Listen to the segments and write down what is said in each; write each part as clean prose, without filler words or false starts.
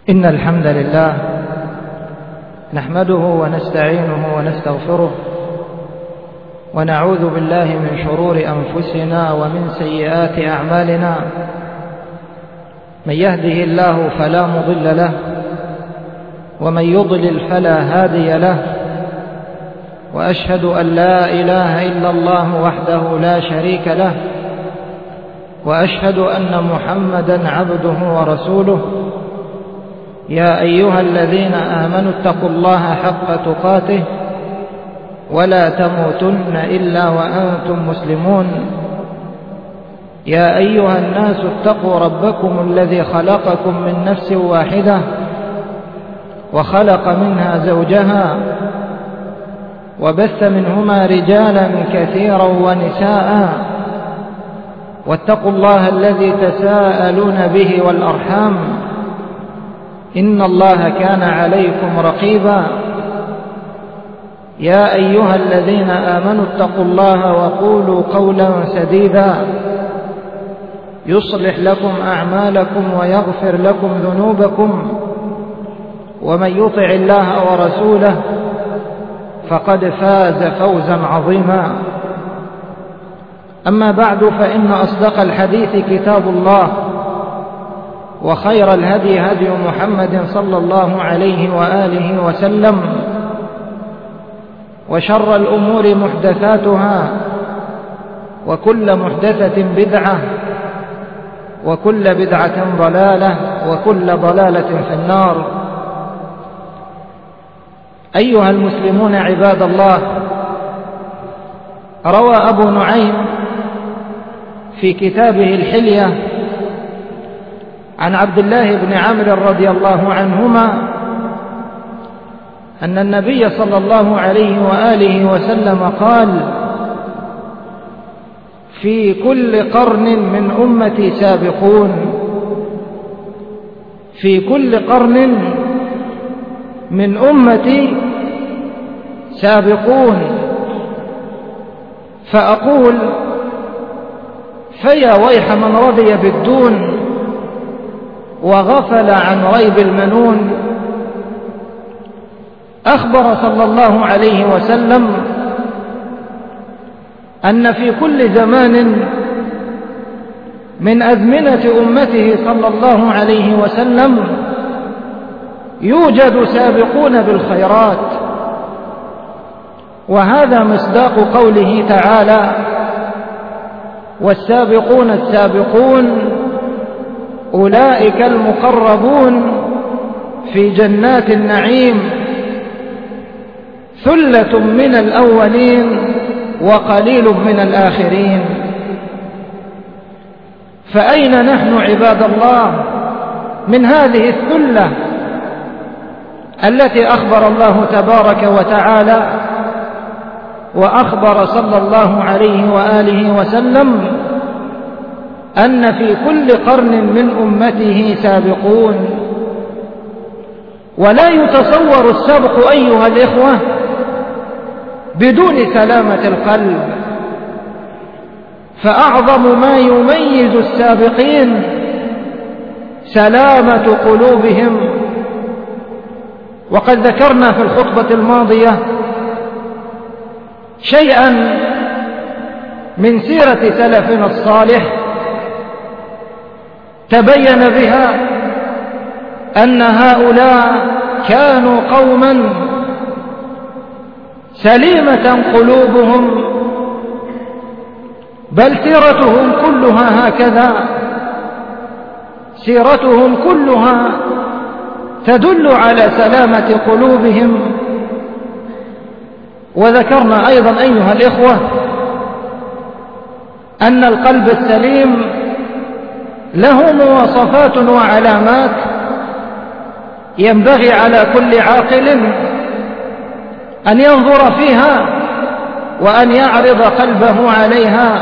إن الحمد لله نحمده ونستعينه ونستغفره ونعوذ بالله من شرور أنفسنا ومن سيئات أعمالنا. من يهده الله فلا مضل له ومن يضلل فلا هادي له، وأشهد أن لا إله إلا الله وحده لا شريك له، وأشهد أن محمدا عبده ورسوله. يا أيها الذين آمنوا اتقوا الله حق تقاته ولا تموتن إلا وأنتم مسلمون. يا أيها الناس اتقوا ربكم الذي خلقكم من نفس واحدة وخلق منها زوجها وبث منهما رجالا كثيرا ونساء، واتقوا الله الذي تساءلون به والأرحام إن الله كان عليكم رقيبا. يا أيها الذين آمنوا اتقوا الله وقولوا قولا سديدا يصلح لكم أعمالكم ويغفر لكم ذنوبكم، ومن يطع الله ورسوله فقد فاز فوزا عظيما. أما بعد، فإن أصدق الحديث كتاب الله، وخير الهدي هدي محمد صلى الله عليه وآله وسلم، وشر الأمور محدثاتها، وكل محدثة بدعة، وكل بدعة ضلالة، وكل ضلالة في النار. أيها المسلمون عباد الله، روى أبو نعيم في كتابه الحلية عن عبد الله بن عمرو رضي الله عنهما أن النبي صلى الله عليه وآله وسلم قال: في كل قرن من أمتي سابقون، في كل قرن من أمتي سابقون، فأقول: فيا ويح من رضي بالدون وغفل عن ريب المنون. أخبر صلى الله عليه وسلم أن في كل زمان من أزمنة أمته صلى الله عليه وسلم يوجد سابقون بالخيرات، وهذا مصداق قوله تعالى: والسابقون السابقون أولئك المقربون في جنات النعيم، ثلة من الأولين وقليل من الآخرين. فأين نحن عباد الله من هذه الثلة التي أخبر الله تبارك وتعالى وأخبر صلى الله عليه وآله وسلم أن في كل قرن من أمته سابقون؟ ولا يتصور السبق أيها الإخوة بدون سلامة القلب، فأعظم ما يميز السابقين سلامة قلوبهم. وقد ذكرنا في الخطبة الماضية شيئا من سيرة سلفنا الصالح تبين بها أن هؤلاء كانوا قوما سليمة قلوبهم، بل سيرتهم كلها هكذا، سيرتهم كلها تدل على سلامة قلوبهم. وذكرنا أيضا أيها الإخوة أن القلب السليم له مواصفات وعلامات ينبغي على كل عاقل أن ينظر فيها وأن يعرض قلبه عليها.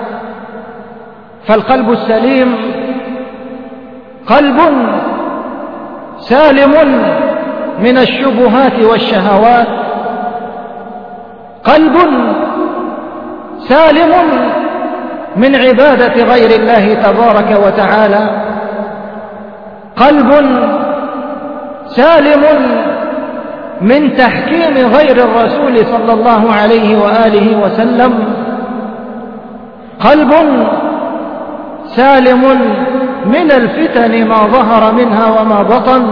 فالقلب السليم قلب سالم من الشبهات والشهوات، قلب سالم من عبادة غير الله تبارك وتعالى، قلب سالم من تحكيم غير الرسول صلى الله عليه وآله وسلم، قلب سالم من الفتن ما ظهر منها وما بطن،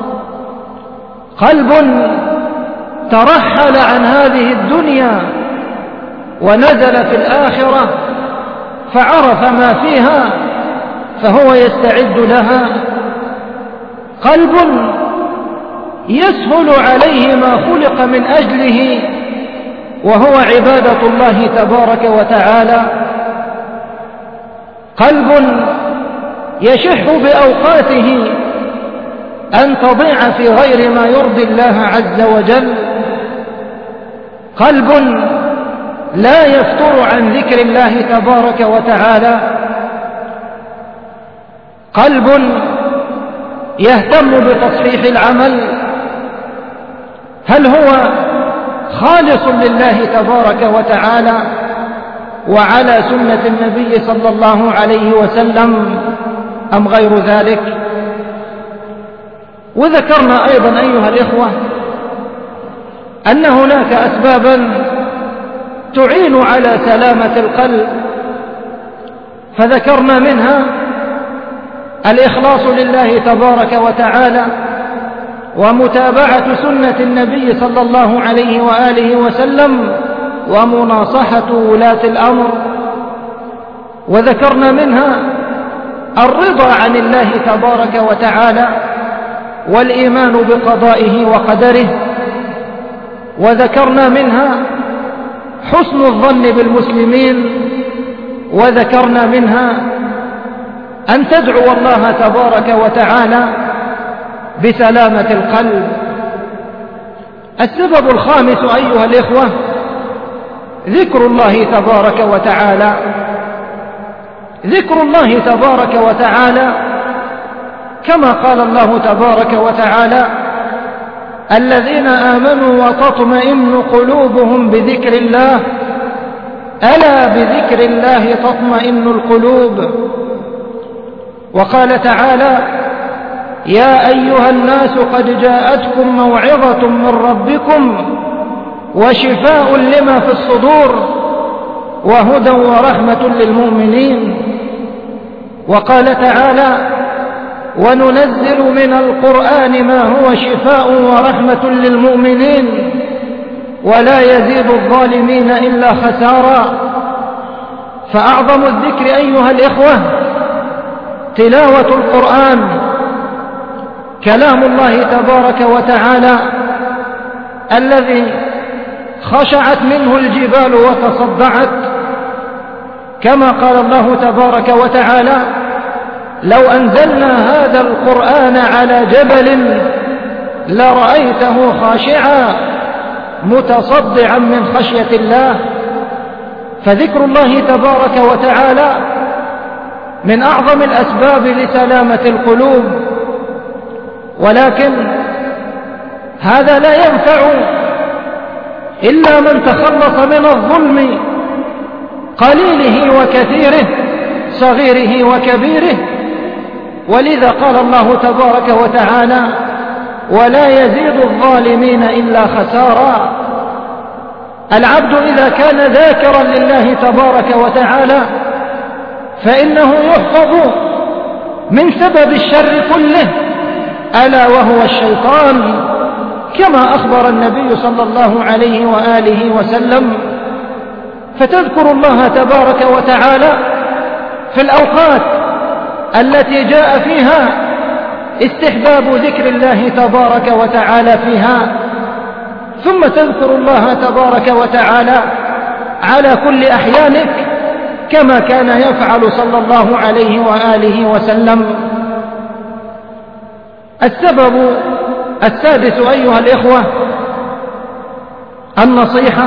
قلب ترحل عن هذه الدنيا ونزل في الآخرة فعرف ما فيها فهو يستعد لها، قلب يسهل عليه ما خلق من أجله وهو عبادة الله تبارك وتعالى، قلب يشح بأوقاته أن تضيع في غير ما يرضي الله عز وجل، قلب لا يفتر عن ذكر الله تبارك وتعالى، قلب يهتم بتصحيح العمل، هل هو خالص لله تبارك وتعالى وعلى سنة النبي صلى الله عليه وسلم أم غير ذلك؟ وذكرنا أيضا أيها الإخوة أن هناك أسبابا تعين على سلامة القلب، فذكرنا منها الإخلاص لله تبارك وتعالى ومتابعة سنة النبي صلى الله عليه وآله وسلم ومناصحة ولاة الأمر، وذكرنا منها الرضا عن الله تبارك وتعالى والإيمان بقضائه وقدره، وذكرنا منها حسن الظن بالمسلمين، وذكرنا منها أن تدعو الله تبارك وتعالى بسلامة القلب. السبب الخامس أيها الإخوة ذكر الله تبارك وتعالى، ذكر الله تبارك وتعالى كما قال الله تبارك وتعالى: الذين آمنوا وتطمئن قلوبهم بذكر الله، ألا بذكر الله تطمئن القلوب. وقال تعالى: يا أيها الناس قد جاءتكم موعظة من ربكم وشفاء لما في الصدور وهدى ورحمة للمؤمنين. وقال تعالى: وننزل من القرآن ما هو شفاء ورحمة للمؤمنين ولا يزيد الظالمين إلا خسارا. فأعظم الذكر أيها الإخوة تلاوة القرآن، كلام الله تبارك وتعالى الذي خشعت منه الجبال وتصدعت، كما قال الله تبارك وتعالى: لو أنزلنا هذا القرآن على جبل لرأيته خاشعا متصدعا من خشية الله. فذكر الله تبارك وتعالى من أعظم الأسباب لسلامة القلوب، ولكن هذا لا ينفع إلا من تخلص من الظلم قليله وكثيره صغيره وكبيره. ولذا قال الله تبارك وتعالى: ولا يزيد الظالمين إلا خسارا. العبد إذا كان ذاكرا لله تبارك وتعالى فإنه يحفظ من سبب الشر كله ألا وهو الشيطان، كما أخبر النبي صلى الله عليه وآله وسلم. فتذكر الله تبارك وتعالى في الأوقات التي جاء فيها استحباب ذكر الله تبارك وتعالى فيها، ثم تذكر الله تبارك وتعالى على كل أحيانك كما كان يفعل صلى الله عليه وآله وسلم. السبب السادس أيها الإخوة النصيحة،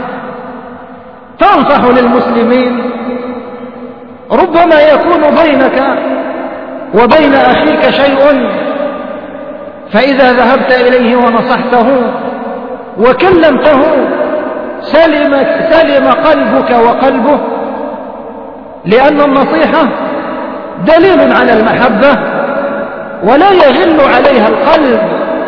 تنصح للمسلمين. ربما يكون بينك وبين أخيك شيء، فإذا ذهبت إليه ونصحته وكلمته سلم قلبك وقلبه، لأن النصيحة دليل على المحبة ولا يغل عليها القلب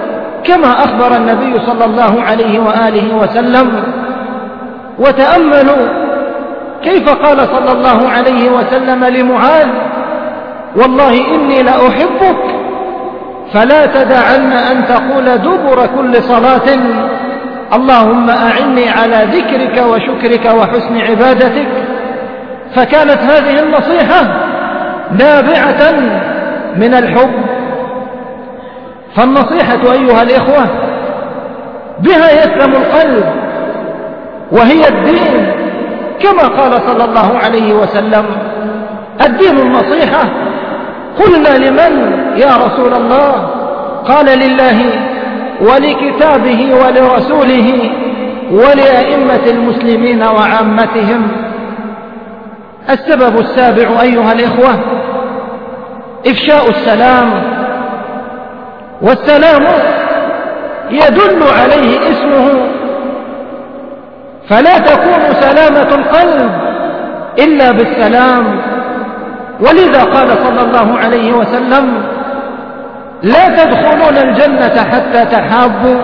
كما أخبر النبي صلى الله عليه وآله وسلم. وتأملوا كيف قال صلى الله عليه وسلم لمعاذ: والله إني لأحبك فلا تدعن أن تقول دبر كل صلاة اللهم أعني على ذكرك وشكرك وحسن عبادتك. فكانت هذه النصيحة نابعة من الحب. فالنصيحة أيها الإخوة بها يسلم القلب، وهي الدين، كما قال صلى الله عليه وسلم: الدين النصيحة. قلنا: لمن يا رسول الله؟ قال: لله ولكتابه ولرسوله ولأئمة المسلمين وعامتهم. السبب السابع أيها الإخوة إفشاء السلام. والسلام يدل عليه اسمه، فلا تكون سلامة القلب إلا بالسلام. ولذا قال صلى الله عليه وسلم: لا تدخلون الجنة حتى تحابوا،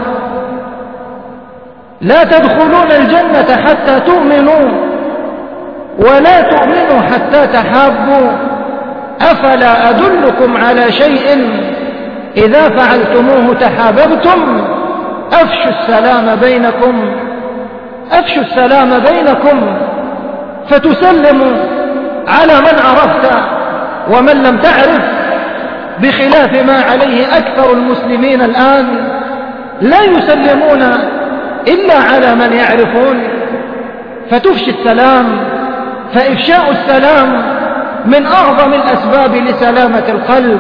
لا تدخلون الجنة حتى تؤمنوا، ولا تؤمنوا حتى تحابوا. أفلا أدلكم على شيء إذا فعلتموه تحاببتم؟ أفشوا السلام بينكم، أفشوا السلام بينكم، فتسلموا على من عرفت ومن لم تعرف، بخلاف ما عليه أكثر المسلمين الآن، لا يسلمون إلا على من يعرفون. فتفشي السلام، فإفشاء السلام من أعظم الأسباب لسلامة القلب.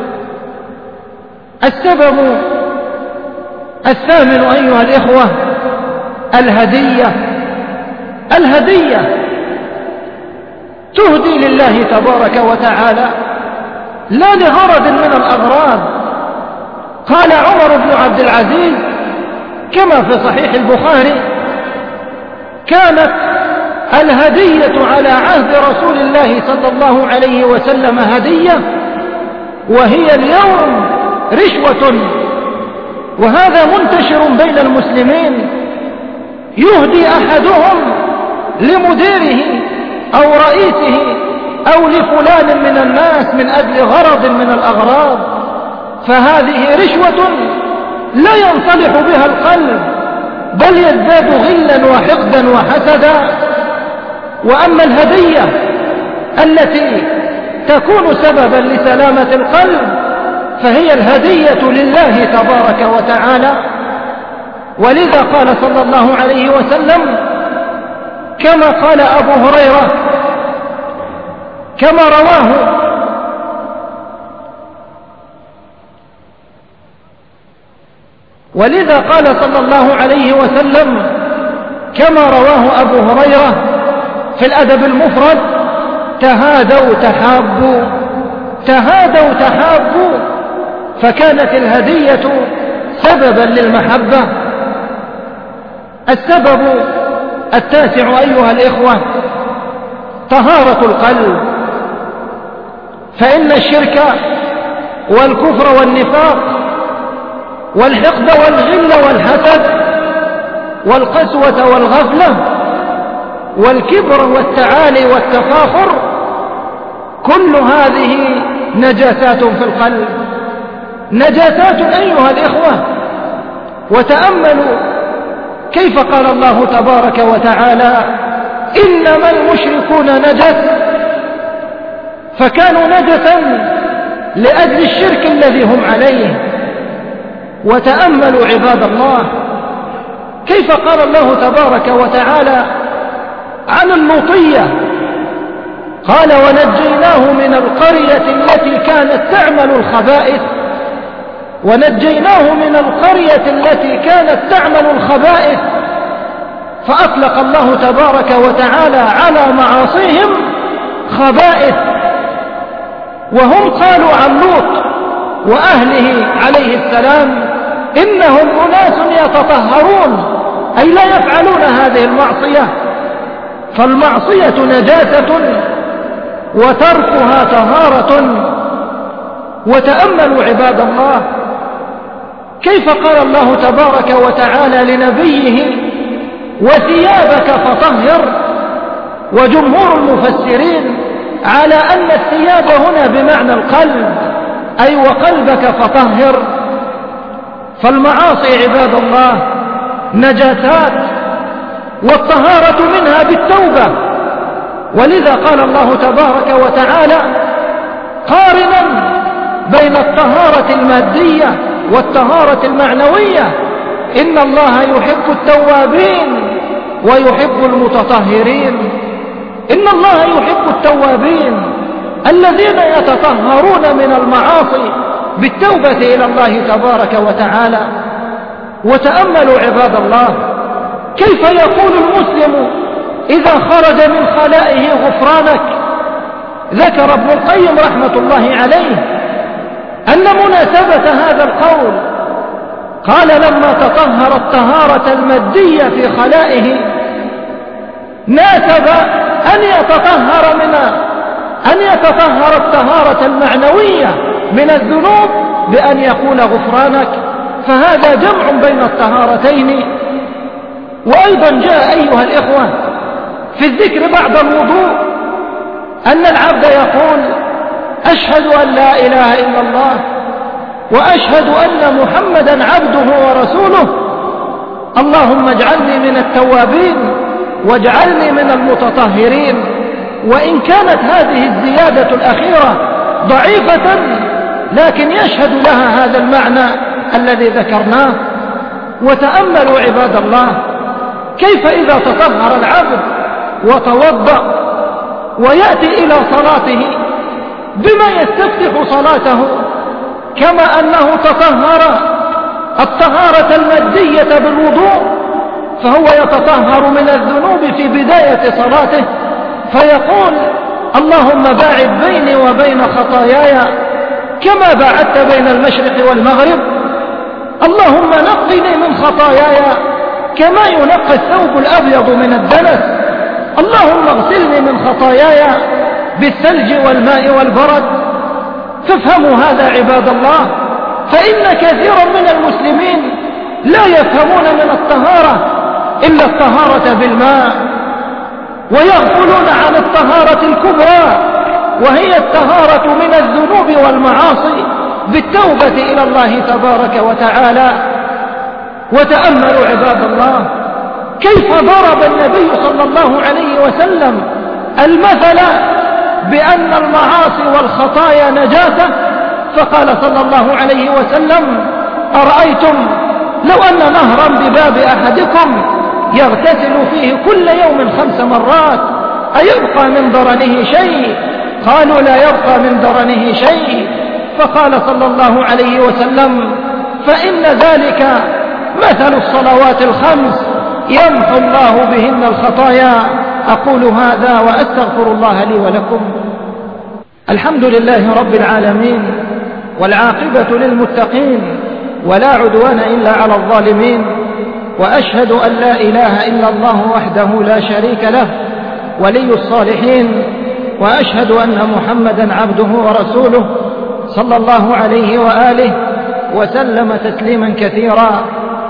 السبب الثامن أيها الإخوة الهدية. الهدية تهدي لله تبارك وتعالى لا لغرض من الأغراض. قال عمر بن عبد العزيز كما في صحيح البخاري: كانت الهدية على عهد رسول الله صلى الله عليه وسلم هدية، وهي اليوم رشوة. وهذا منتشر بين المسلمين، يهدي أحدهم لمديره أو رئيسه أو لفلان من الناس من أجل غرض من الأغراض، فهذه رشوة لا ينصلح بها القلب، بل يزداد غلا وحقدا وحسدا. وأما الهدية التي تكون سببا لسلامة القلب فهي الهدية لله تبارك وتعالى. ولذا قال صلى الله عليه وسلم كما قال أبو هريرة كما رواه ولذا قال صلى الله عليه وسلم كما رواه أبو هريرة في الأدب المفرد: تهادوا تحابوا، تهادوا تحابوا. فكانت الهدية سببا للمحبة. السبب التاسع أيها الإخوة طهارة القلب. فإن الشرك والكفر والنفاق والحقد والغل والحسد والقسوة والغفلة والكبر والتعالي والتفاخر، كل هذه نجاسات في القلب، نجاسات أيها الإخوة. وتأملوا كيف قال الله تبارك وتعالى: إنما المشركون نجس، فكانوا نجسا لأجل الشرك الذي هم عليه. وتأملوا عباد الله كيف قال الله تبارك وتعالى عن اللوطية: قال: ونجيناه من القرية التي كانت تعمل الخبائث، ونجيناه من القرية التي كانت تعمل الخبائث. فأطلق الله تبارك وتعالى على معاصيهم خبائث، وهم قالوا عن لوط وأهله عليه السلام: إنهم أناس يتطهرون، أي لا يفعلون هذه المعصية. فالمعصية نجاسة وتركها طهارة. وتأملوا عباد الله كيف قال الله تبارك وتعالى لنبيه وثيابك فطهر؟ وجمهور المفسرين على أن الثياب هنا بمعنى القلب، أي وقلبك فطهر. فالمعاصي عباد الله نجاسات، والطهارة منها بالتوبة، ولذا قال الله تبارك وتعالى قارنا بين الطهارة المادية والطهارة المعنوية: إن الله يحب التوابين ويحب المتطهرين. إن الله يحب التوابين الذين يتطهرون من المعاصي بالتوبة إلى الله تبارك وتعالى. وتأملوا عباد الله كيف يقول المسلم إذا خرج من خلائه غفرانك. ذكر ابن القيم رحمة الله عليه أن مناسبة هذا القول، قال لما تطهر الطهارة المادية في خلائه ناسب أن يتطهر الطهارة المعنوية من الذنوب بأن يقول غفرانك، فهذا جمع بين الطهارتين. وأيضا جاء أيها الإخوة في الذكر بعد الوضوء أن العبد يقول: أشهد أن لا إله إلا الله وأشهد أن محمدا عبده ورسوله، اللهم اجعلني من التوابين واجعلني من المتطهرين. وإن كانت هذه الزيادة الأخيرة ضعيفة لكن يشهد لها هذا المعنى الذي ذكرناه. وتأملوا عباد الله كيف إذا تطهر العبد وتوضأ ويأتي إلى صلاته بما يستفتح صلاته، كما أنه تطهر الطهارة المادية بالوضوء فهو يتطهر من الذنوب في بداية صلاته فيقول: اللهم باعد بيني وبين خطاياي كما باعدت بين المشرق والمغرب، اللهم نقني من خطاياي كما ينقى الثوب الأبيض من الدنس، اللهم اغسلني من خطاياي بالثلج والماء والبرد. فافهموا هذا عباد الله، فإن كثيرا من المسلمين لا يفهمون من الطهارة إلا الطهارة بالماء، ويغفلون عن الطهارة الكبرى وهي الطهارة من الذنوب والمعاصي بالتوبة إلى الله تبارك وتعالى. وتأملوا عباد الله كيف ضرب النبي صلى الله عليه وسلم المثل بأن المعاصي والخطايا نجاسة، فقال صلى الله عليه وسلم: أرأيتم لو أن نهرا بباب أحدكم يغتسل فيه كل يوم 5 مرات أيبقى من درنه شيء؟ قالوا: لا يبقى من درنه شيء. فقال صلى الله عليه وسلم: فإن ذلك مثل الصلوات 5 يمحو الله بهن الخطايا. أقول هذا وأستغفر الله لي ولكم. الحمد لله رب العالمين، والعاقبة للمتقين، ولا عدوان إلا على الظالمين، وأشهد أن لا إله إلا الله وحده لا شريك له ولي الصالحين، وأشهد أن محمدا عبده ورسوله صلى الله عليه وآله وسلم تسليما كثيرا.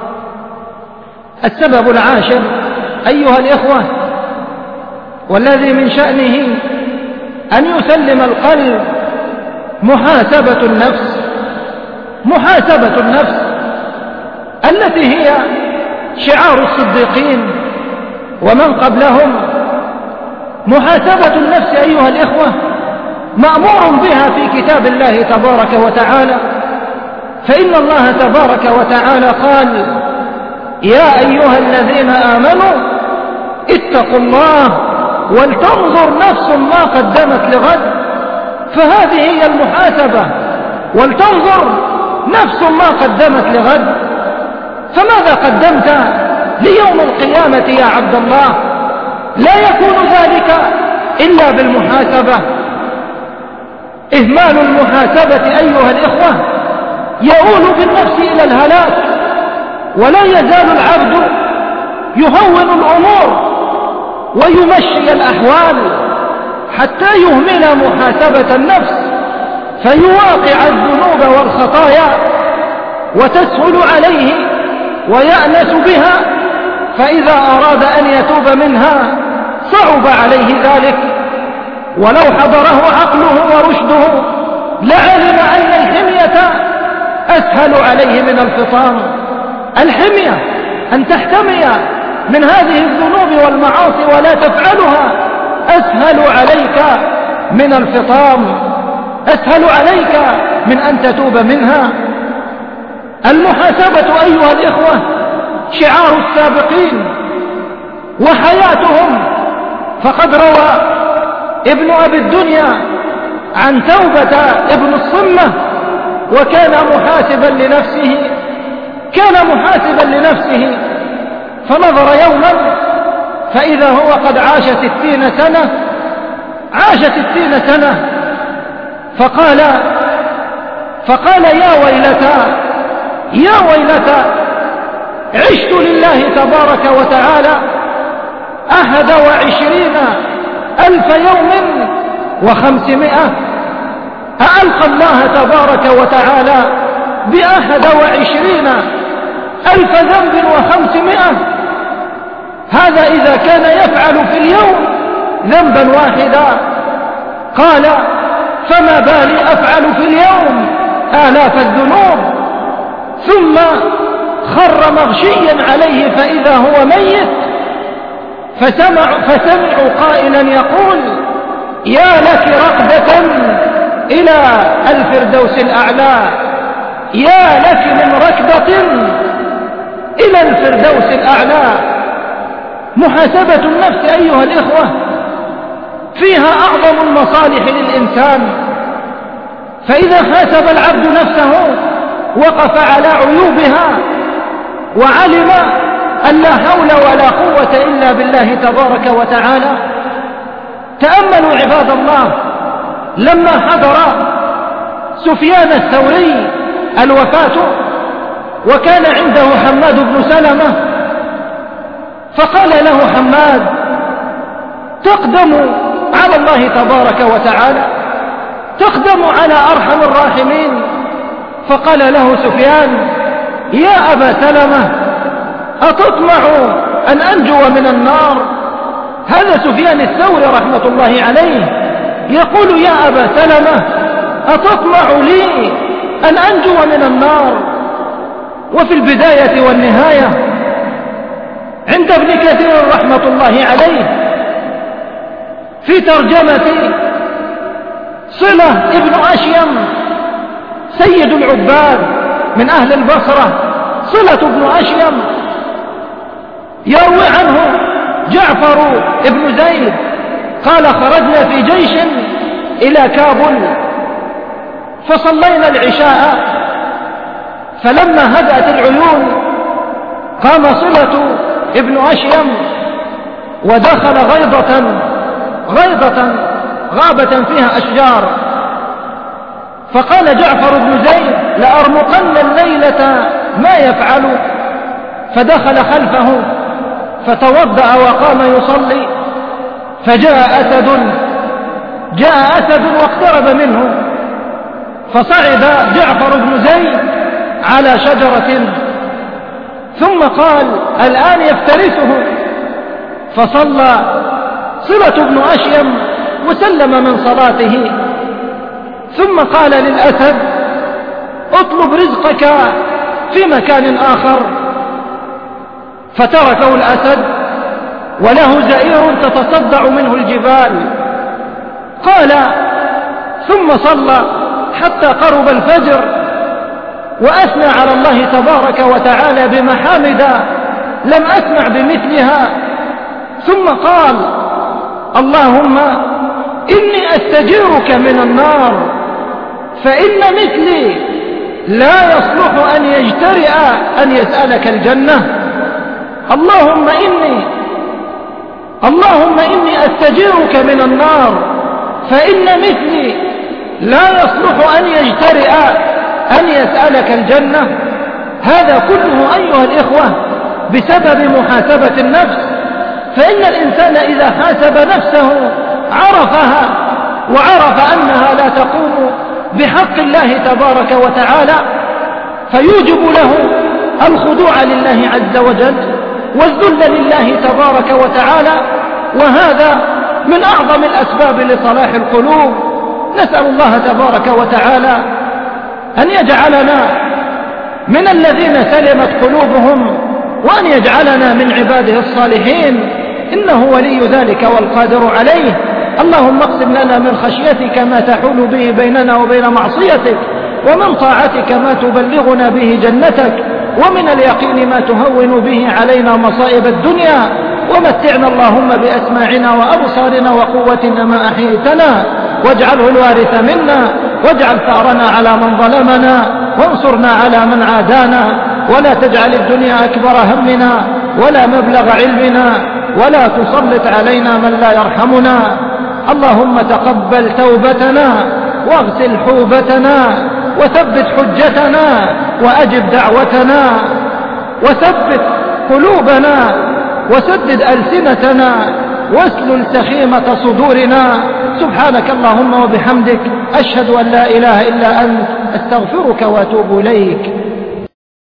السبب العاشر أيها الإخوة، والذي من شأنه أن يسلم القلب، محاسبة النفس. محاسبة النفس التي هي شعار الصديقين ومن قبلهم. محاسبة النفس أيها الإخوة مأمور بها في كتاب الله تبارك وتعالى، فإن الله تبارك وتعالى قال: يا أيها الذين آمنوا اتقوا الله ولتنظر نفس ما قدمت لغد. فهذه هي المحاسبة، ولتنظر نفس ما قدمت لغد. فماذا قدمت ليوم القيامة يا عبد الله؟ لا يكون ذلك إلا بالمحاسبة. إهمال المحاسبة أيها الإخوة يؤول بالنفس إلى الهلاك، ولا يزال العبد يهون الأمور ويمشي الأحوال حتى يهمل محاسبة النفس فيواقع الذنوب والخطايا وتسهل عليه ويأنس بها، فإذا أراد أن يتوب منها صعب عليه ذلك. ولو حضره عقله ورشده لعلم أن الحمية أسهل عليه من الفطام. الحمية أن تحتمي من هذه الذنوب والمعاصي ولا تفعلها أسهل عليك من الفطام، أسهل عليك من أن تتوب منها. المحاسبة أيها الإخوة شعار السابقين وحياتهم، فقد روى ابن أبي الدنيا عن توبة ابن الصمة، وكان محاسبا لنفسه فنظر يوما فإذا هو قد عاش 60 سنة فقال يا ويلتا عشت لله تبارك وتعالى 21,000 يوم و500. أألقى الله تبارك وتعالى 21,000 ذنب و500؟ هذا إذا كان يفعل في اليوم ذنبا واحدا. قال فما بالي أفعل في اليوم آلاف الذنوب. ثم خر مغشيا عليه فإذا هو ميت، فسمعوا قائلا يقول يا لك رقبة إلى الفردوس الأعلى، يا لك من ركبة إلى الفردوس الأعلى. محاسبة النفس أيها الإخوة فيها أعظم المصالح للإنسان، فإذا حاسب العبد نفسه وقف على عيوبها وعلم أن لا حول ولا قوة إلا بالله تبارك وتعالى. تأملوا عباد الله لما حضر سفيان الثوري الوفاة وكان عنده حماد بن سلمة، فقال له حماد تقدم على الله تبارك وتعالى، تقدم على أرحم الراحمين. فقال له سفيان يا أبا سلمة أتطمع أن أنجو من النار؟ هذا سفيان الثوري رحمة الله عليه يقول يا أبا سلمة أتطمع لي أن أنجو من النار؟ وفي البداية والنهاية عند ابن كثير رحمة الله عليه في ترجمة صلة ابن أشيم سيد العباد من أهل البصرة، صلة ابن أشيم يروي عنه جعفر ابن زيد قال خرجنا في جيش إلى كابل فصلينا العشاء، فلما هدأت العيون قام صلة ابن أشيم ودخل غيضة غابة فيها أشجار، فقال جعفر بن زيد لأرمقن الليلة ما يفعل، فدخل خلفه فتوضأ وقام يصلي، فجاء أسد واقترب منه، فصعد جعفر بن زيد على شجرة ثم قال الآن يفترسه، فصلى صلة بن أشيم وسلم من صلاته، ثم قال للأسد اطلب رزقك في مكان آخر، فتركه الأسد وله زئير تتصدع منه الجبال. قال ثم صلى حتى قرب الفجر وأثنى على الله تبارك وتعالى بمحامد لم أسمع بمثلها، ثم قال اللهم إني أستجيرك من النار، فإن مثلي لا يصلح أن يجترئ أن يسألك الجنة. اللهم إني أستجيرك من النار، فإن مثلي لا يصلح أن يجترئ أن يسألك الجنة. هذا كله أيها الإخوة بسبب محاسبة النفس، فإن الإنسان إذا حاسب نفسه عرفها وعرف أنها لا تقوم بحق الله تبارك وتعالى، فيوجب له الخضوع لله عز وجل والذل لله تبارك وتعالى، وهذا من أعظم الأسباب لصلاح القلوب. نسأل الله تبارك وتعالى أن يجعلنا من الذين سلمت قلوبهم، وأن يجعلنا من عباده الصالحين، إنه ولي ذلك والقادر عليه. اللهم اقسم لنا من خشيتك ما تحول به بيننا وبين معصيتك، ومن طاعتك ما تبلغنا به جنتك، ومن اليقين ما تهون به علينا مصائب الدنيا، ومتعنا اللهم بأسماعنا وأبصارنا وقوتنا ما أحييتنا، واجعله الوارث منا، واجعل ثأرنا على من ظلمنا، وانصرنا على من عادانا، ولا تجعل الدنيا أكبر همنا ولا مبلغ علمنا، ولا تسلط علينا من لا يرحمنا. اللهم تقبل توبتنا، واغسل حوبتنا، وثبت حجتنا، وأجب دعوتنا، وثبت قلوبنا، وسدد ألسنتنا، واسلل سخيمة صدورنا. سبحانك اللهم وبحمدك، أشهد أن لا إله إلا أنت، أستغفرك وأتوب إليك.